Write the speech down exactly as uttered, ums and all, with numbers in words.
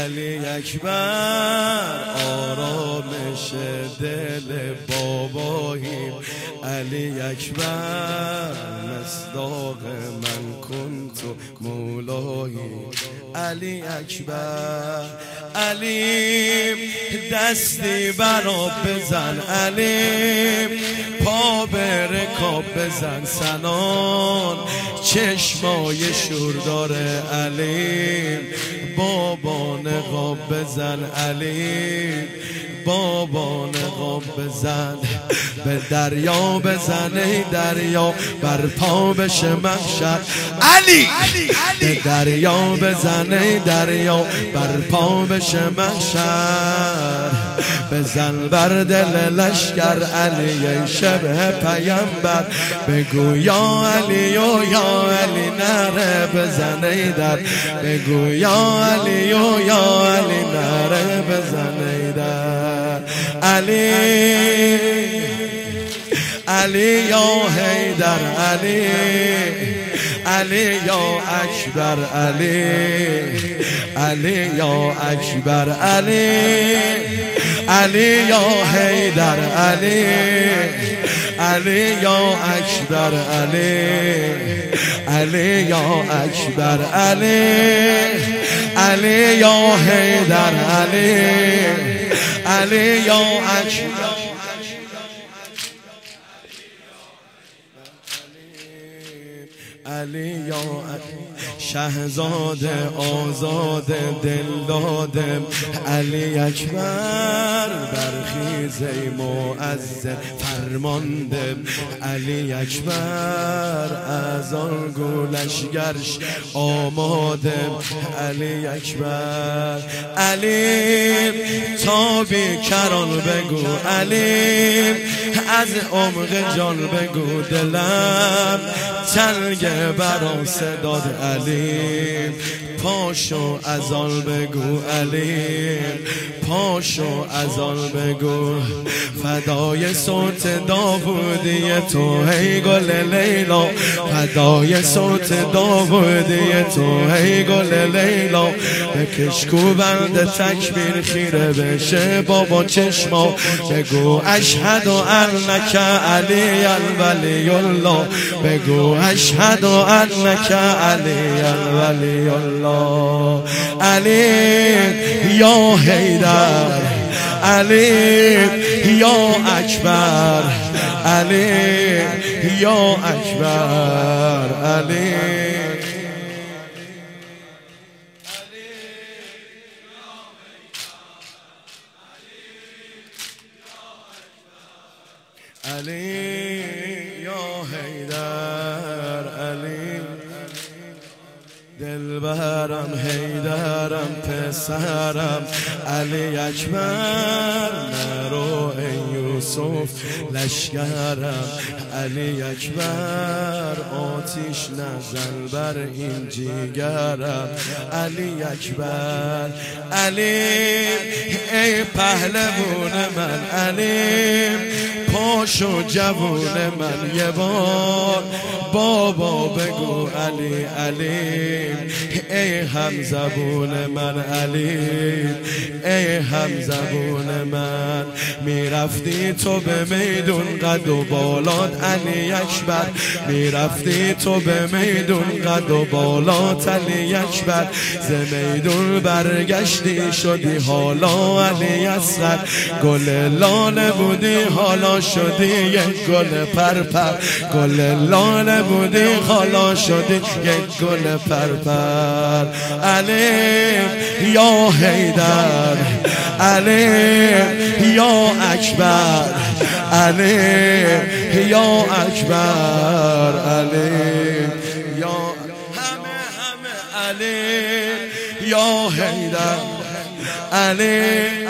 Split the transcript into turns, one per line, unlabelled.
علی اکبر آرامش دل باباییم، علی اکبر مصداق من کنت مولایی، علی اکبر. علی دستی برا بزن، علی پا به رکاب بزن، سنان چشمای شور داره، علی بابا نقاب بزن، علی بابا نقاب بزن، به دریا بزن ای دریا بر پا بشه محشر، علی به دریا بزن ای دریا بر پا بشه محشر، بزن بر دل لشکر علی ای شبه پیامبر، بگو یا علی و یا علی نره بزن ای در، بگو یا علی و یا علی نره بزن ای در، علی علی یا حیدر، علی علی یا اکبر، علی علی یا اکبر، علی علی یا حیدر، علی علی یا اکبر، علی علی یا اکبر، علی علی یا حیدر، علی علی یا اکبر. علی یا شهزاده آزاده دل داده، علی اکبر برخیزه معزز فرمانده، علی اکبر از آن گولشگرش آماده، علی اکبر. علی تا بیکران بگو، علی از عمق جان بگو، دلم تنگ برا صداد، علی پاشو از آن بگو، علی پاشو از آن بگو، فدای صوت داوودی تو ای گل لیلا، فدای صوت داوودی تو ای گل لیلا، بکش کوبند تکبیر خیره بشه بابا چشما، بگو اشهد انک علی الولی الله، بگو اشهد انک علی الولی الله، علی یا حیدر، علی یا اکبر، علی یا اکبر، علی علی یا حیدر، علی دلبرم حیدرم پسرم، علی اکبر نرو ای یوسف لشکرم، علی اکبر آتیش نزن بر این جیگرم، علی اکبر. علی ای پهلوون من، علی پاشو جوون من یه بار بابا بگو، علی علی ای هم زبون من، علی ای هم زبون من، میرفتی تو به میدون قد و بالات، علی اکبر میرفتی تو به میدون قد و بالات، علی اکبر ز میدون برگشتی شدی حالا، علی اصغر گل لاله بودی حالا شدی یک گل پرپر، گل لاله بودی حالا شدی یک گل پرپر، علی یا حیدر، علی یا اکبر، علی یا اکبر، علی یا همه همه، علی یا حیدر، علی